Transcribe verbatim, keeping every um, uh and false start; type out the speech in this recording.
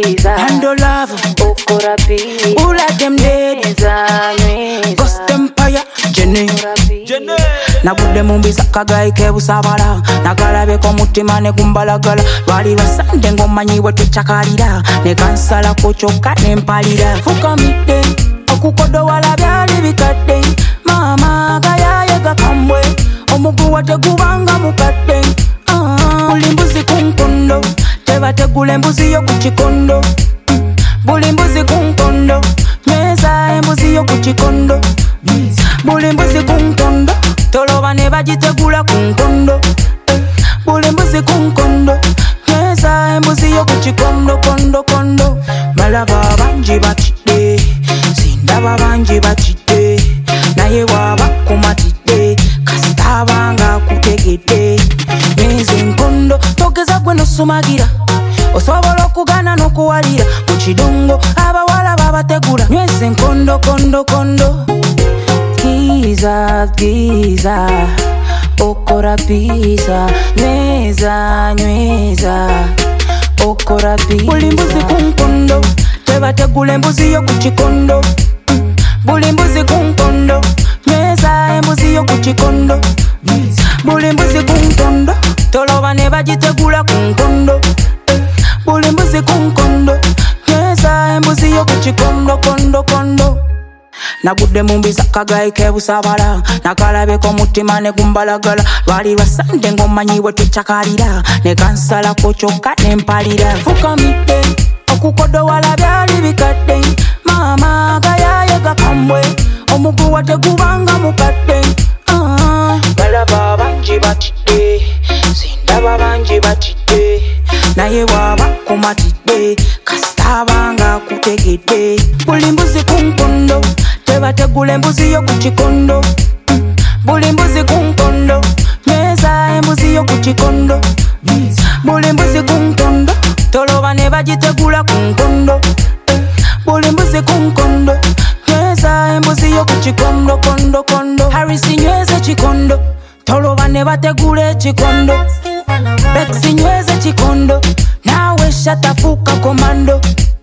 pizza. Handle love. Okora pizza. Who like them dead? Ghost Empire. Jenny. Jenny. Nagudde mu mbiza kagayi kebusabala nagalabe ko mutima ne gumbalagala lwali lwasande ng'omanyi bwe tucakalira ne kansala ko kyokka ne mpalira fukamidde okukodowala byali bikadde maama gayaye gakambwe omuguwa tegubanga mukadde buli mbuzi ku nkondo tebategula embuzi yo ku kikondo buli mbuzi ku nkondo nyweza embuzi yo ku kikondo buli mbuzi ku nkondo toloba ne bagitegula ku nkondo buli mbuzi ku nkondo nyweza embuzi yo ku kikondo kondo kondo malaba abangi batidde sindaba bangi batidde naye waba kumatidde kasita abanga akutegedde nyweza enkondo togeza gwe nosumagira osobola okugana n'okuwalira mu kidongo abawala babategula nyweza enkondo kondo kondo Giza, giza, okora pizza, nyweza, nyweza, okora pizza. Buli mbuzi ku nkondo, tebategula embuzi yo ku kikondo. Buli mbuzi ku nkondo, nyweza embuzi yo ku kikondo. Buli mbuzi ku nkondo, toloba ne bagitegula ku nkondo. Buli mbuzi ku nkondo, nyweza embuzi yo ku kikondo kondo kondo. Nagudde mu mbiza kagayi kebusabala nakalabe ko mutima ne gumbalagala lwali lwasande ng'omanyi bwe tucakalira ne kansala ko kyokka ne mpalira fukamidde okukodowala byali bikadde maama gayaye gakambwe omuguwa tegubanga mukadde balaba abangi batidde sindaba bangi batidde naye waba kumatidde kasita abanga akutegedde buli mbuzi ku nkondo tebategula embuzi yo ku kikondo buli mbuzi ku nkondo nyweza embuzi yo ku kikondo buli mbuzi ku nkondo toloba ne bagitegula ku nkondo buli mbuzi ku nkondo nyweza embuzi yo ku kikondo kondo kondo Harisi nyweza ekikondo toloba ne bategula ekikondo Bexi nyweza ekikondo nawe shatafuuka komando